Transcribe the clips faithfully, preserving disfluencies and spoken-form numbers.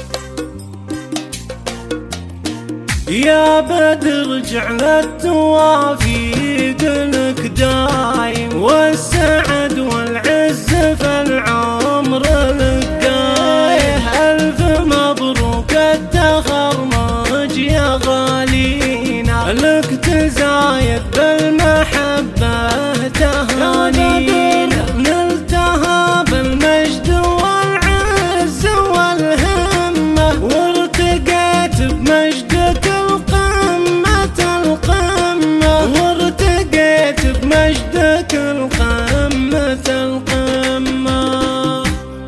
يا بدر جعلت توافيق لك دايم، والسعد والعز في العمر لك قايم. ألف مبروك التخرج يا غالينا، لك تزايد بالمحبة تهانينا. نلتها بالمجد والعز والهمة، وارتقيت بمجدك القمة القمة، وارتقيت بمجدك القمة القمة.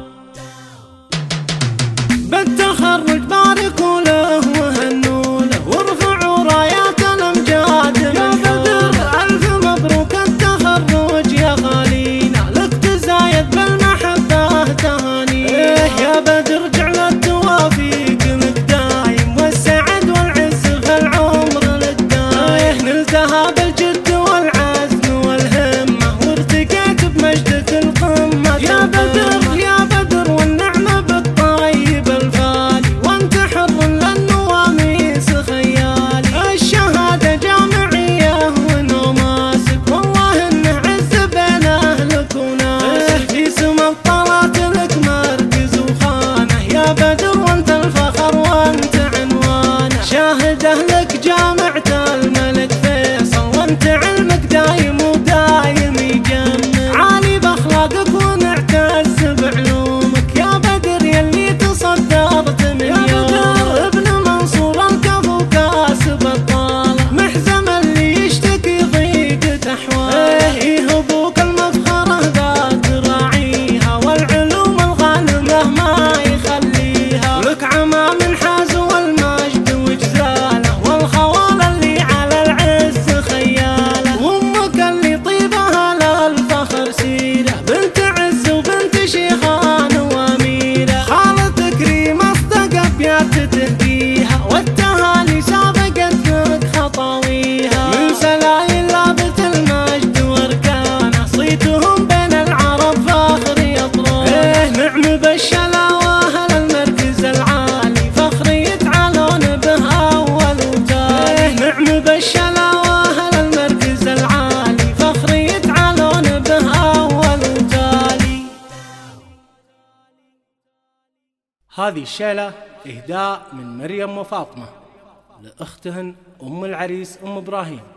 بالتخرج باركوا له وهنوا له، وارفعوا رايات الامجاد يا بدر. الف مبروك التخرج يا غالينا، لك تزايد بالمحبة تهانينا. يا بدر جعلت توافيق لك دايم، والسعد والعز في العمر لك دايم. نلتها بالجد والعزم والهمة، وارتقيت بمجدك القمة يا بدر. يا بدر والنعمة بالطيب الفالي، وانت حر للنواميس خيالي. الشهادة جامعية ونماسك، والله انه عز بين اهلك وناسك. في سما طلعت لك مركز وخانة يا بدر، وانت الفخر وانت عنوانه. شاهد اهلك جامعة الملك فيصل، وانت علمك دايم ودايم يجمع. عالي باخلاقك ونعتز بعلومك يا بدر، يلي تصدرت من يوم. ابن منصور الكفو كاسب الطالة، محزم اللي يشتكي ضيقة احواله. ايه ابوك المفخرة ذات راعيها، والعلوم الغانمة ما يخليها. لك عمام حازوا المجد وجزاله، والخوال اللي على العز خياله. وامك اللي طيبها للفخر سيره، بنت عز وبنت شيخان واميره. خالتك ريم اصدق ابيات تهديها، والتهاني سابقت لك خطاويها. من سلايل لابت المجد واركانه، صيتهم بين العرب فاخر يطرون. ايه نعم بالشلاوه اهل المركز العالي، فخر يتعالون به اول وتالي. ايه نعم بالشلاوه اهل المركز العالي، فخر يتعالون به اول وتالي. هذه الشيلة إهداء من مريم وفاطمة لأختهن أم العريس أم إبراهيم.